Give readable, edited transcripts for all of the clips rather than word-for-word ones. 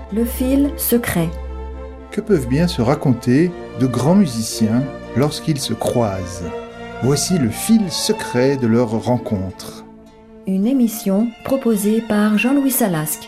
Le fil secret. Que peuvent bien se raconter de grands musiciens lorsqu'ils se croisent? Voici le fil secret de leur rencontre. Une émission proposée par Jean-Louis Salasque.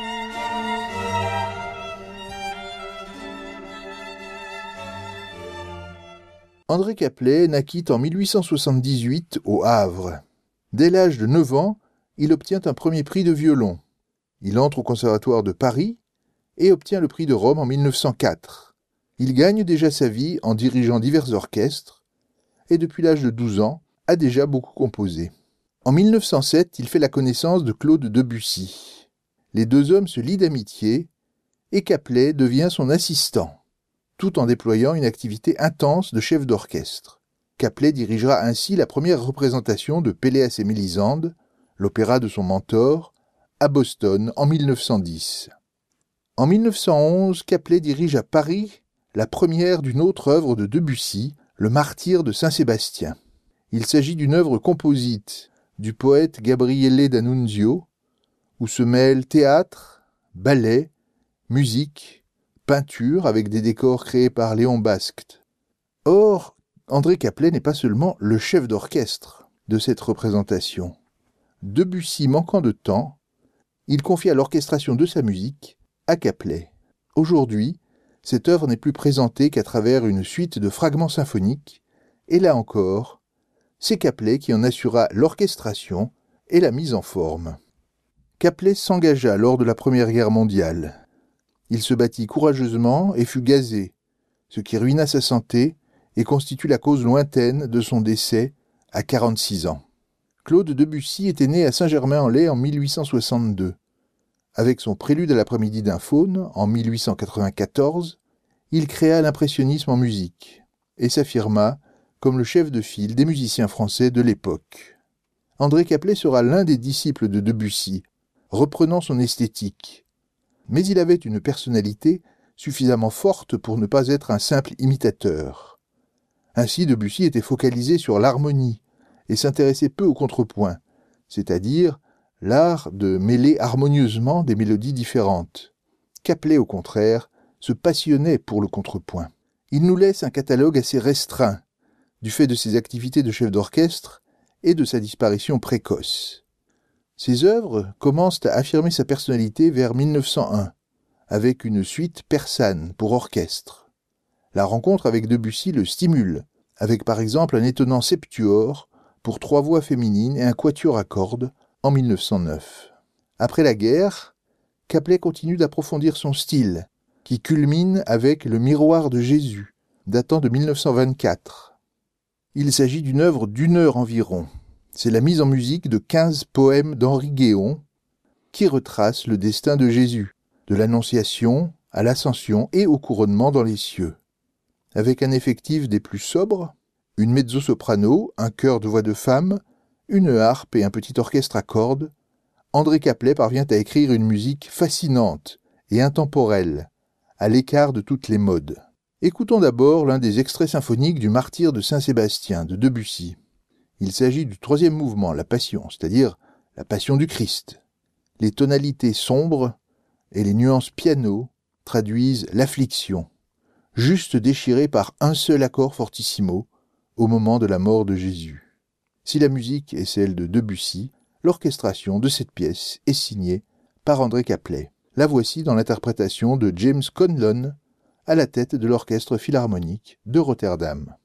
André Caplet naquit en 1878 au Havre. Dès l'âge de 9 ans, il obtient un premier prix de violon. Il entre au Conservatoire de Paris et obtient le prix de Rome en 1904. Il gagne déjà sa vie en dirigeant divers orchestres et depuis l'âge de 12 ans, a déjà beaucoup composé. En 1907, il fait la connaissance de Claude Debussy. Les deux hommes se lient d'amitié et Caplet devient son assistant, tout en déployant une activité intense de chef d'orchestre. Caplet dirigera ainsi la première représentation de Péléas et Mélisande, l'opéra de son mentor, à Boston en 1910. En 1911, Caplet dirige à Paris la première d'une autre œuvre de Debussy, Le Martyre de Saint-Sébastien. Il s'agit d'une œuvre composite du poète Gabriele d'Annunzio, où se mêlent théâtre, ballet, musique, peinture avec des décors créés par Léon Basct. Or, André Caplet n'est pas seulement le chef d'orchestre de cette représentation. Debussy manquant de temps, il confia l'orchestration de sa musique à Caplet. Aujourd'hui, cette œuvre n'est plus présentée qu'à travers une suite de fragments symphoniques, et là encore, c'est Caplet qui en assura l'orchestration et la mise en forme. Caplet s'engagea lors de la Première Guerre mondiale. Il se battit courageusement et fut gazé, ce qui ruina sa santé et constitue la cause lointaine de son décès à 46 ans. Claude Debussy était né à Saint-Germain-en-Laye en 1862. Avec son Prélude à l'après-midi d'un faune, en 1894, il créa l'impressionnisme en musique et s'affirma comme le chef de file des musiciens français de l'époque. André Caplet sera l'un des disciples de Debussy, reprenant son esthétique. Mais il avait une personnalité suffisamment forte pour ne pas être un simple imitateur. Ainsi, Debussy était focalisé sur l'harmonie et s'intéressait peu au contrepoint, c'est-à-dire l'art de mêler harmonieusement des mélodies différentes. Caplet, au contraire, se passionnait pour le contrepoint. Il nous laisse un catalogue assez restreint, du fait de ses activités de chef d'orchestre et de sa disparition précoce. Ses œuvres commencent à affirmer sa personnalité vers 1901, avec une suite persane pour orchestre. La rencontre avec Debussy le stimule, avec par exemple un étonnant septuor pour 3 voix féminines et un quatuor à cordes en 1909. Après la guerre, Caplet continue d'approfondir son style, qui culmine avec Le Miroir de Jésus, datant de 1924. Il s'agit d'une œuvre d'1 heure environ. C'est la mise en musique de 15 poèmes d'Henri Guéon qui retracent le destin de Jésus, de l'Annonciation à l'Ascension et au couronnement dans les cieux. Avec un effectif des plus sobres, une mezzo-soprano, un chœur de voix de femme, une harpe et un petit orchestre à cordes, André Caplet parvient à écrire une musique fascinante et intemporelle, à l'écart de toutes les modes. Écoutons d'abord l'un des extraits symphoniques du Martyre de Saint-Sébastien de Debussy. Il s'agit du 3e mouvement, la Passion, c'est-à-dire la Passion du Christ. Les tonalités sombres et les nuances piano traduisent l'affliction, juste déchirée par un seul accord fortissimo au moment de la mort de Jésus. Si la musique est celle de Debussy, l'orchestration de cette pièce est signée par André Caplet. La voici dans l'interprétation de James Conlon à la tête de l'Orchestre Philharmonique de Rotterdam.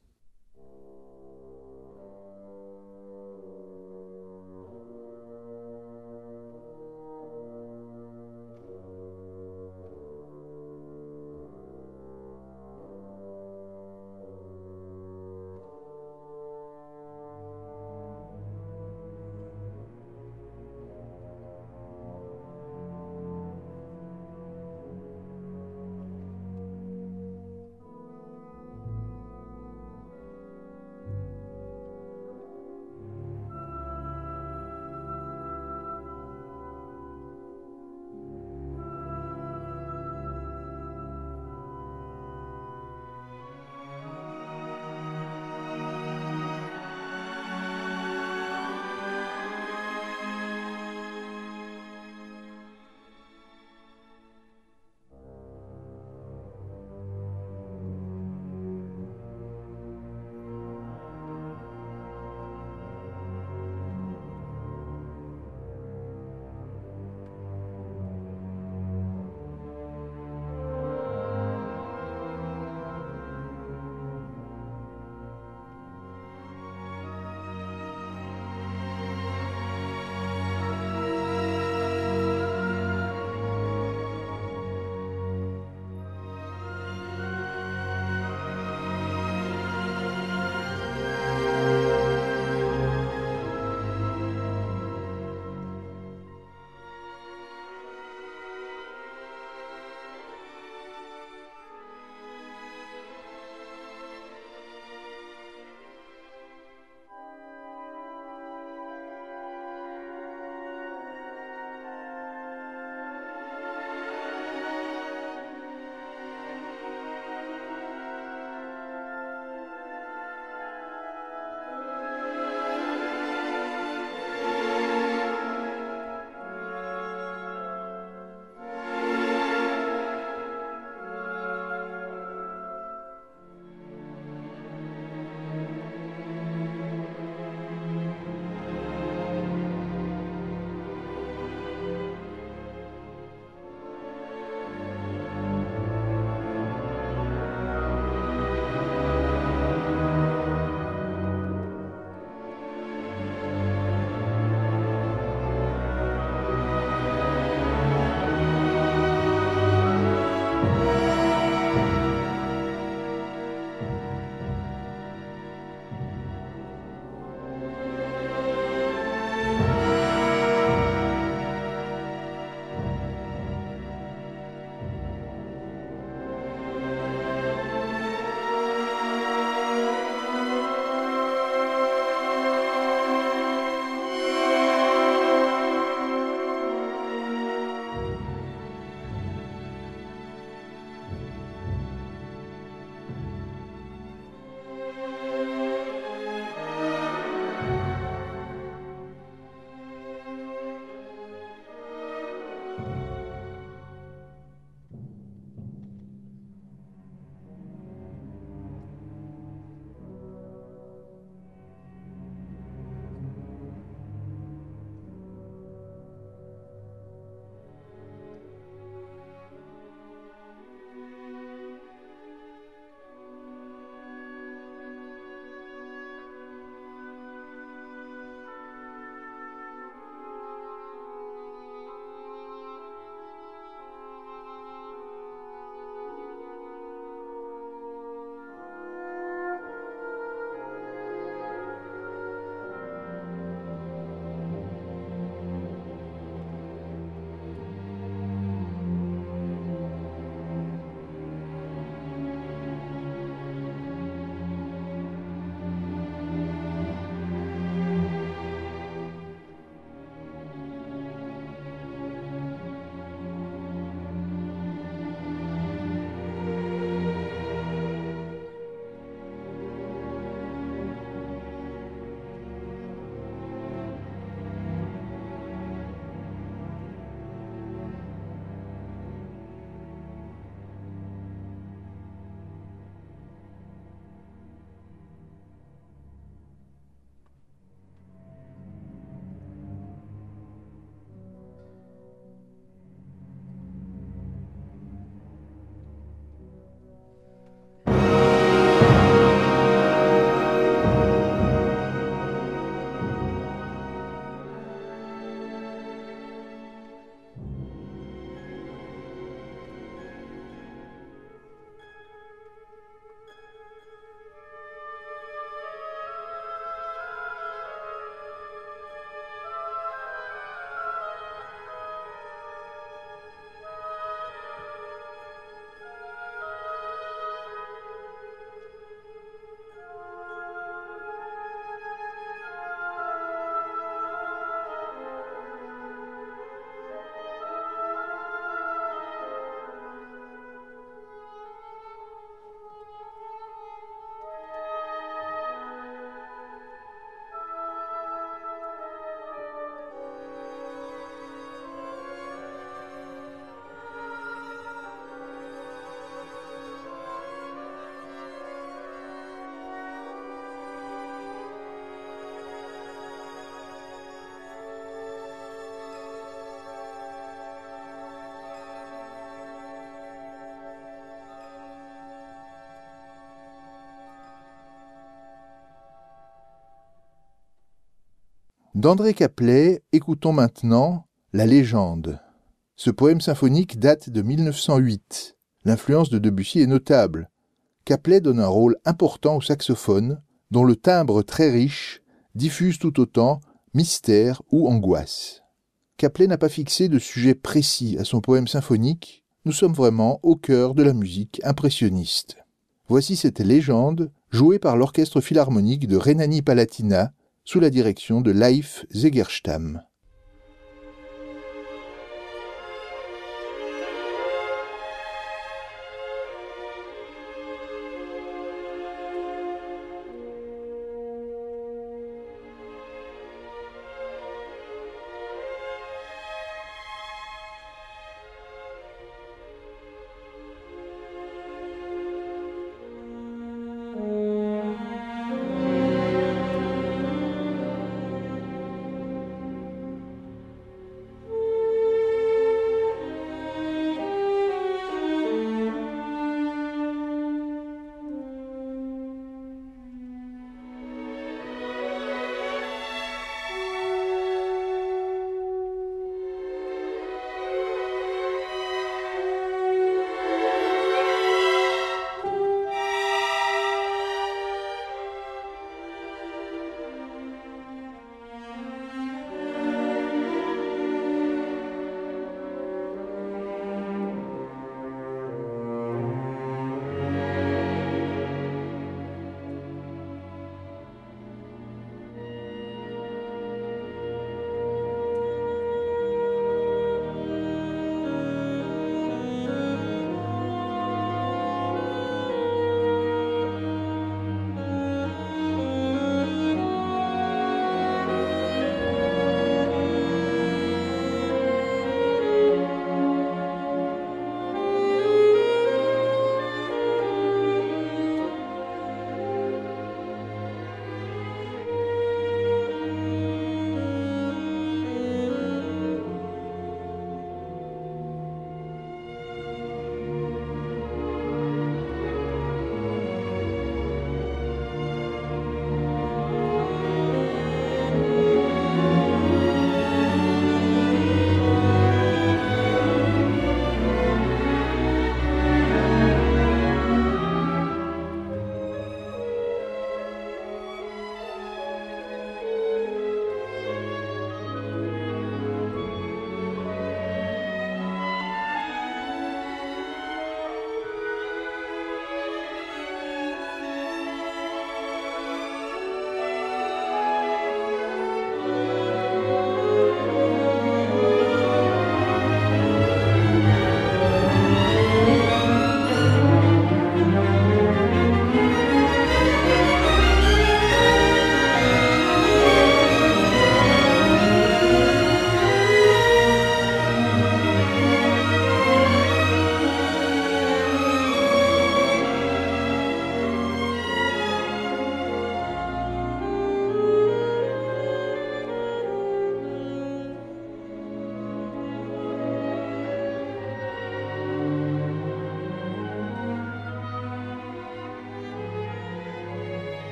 D'André Caplet, écoutons maintenant La Légende. Ce poème symphonique date de 1908. L'influence de Debussy est notable. Caplet donne un rôle important au saxophone, dont le timbre très riche diffuse tout autant mystère ou angoisse. Caplet n'a pas fixé de sujet précis à son poème symphonique, nous sommes vraiment au cœur de la musique impressionniste. Voici cette légende jouée par l'Orchestre philharmonique de Rhénanie-Palatinat sous la direction de Leif Segerstam.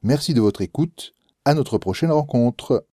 Merci de votre écoute. À notre prochaine rencontre.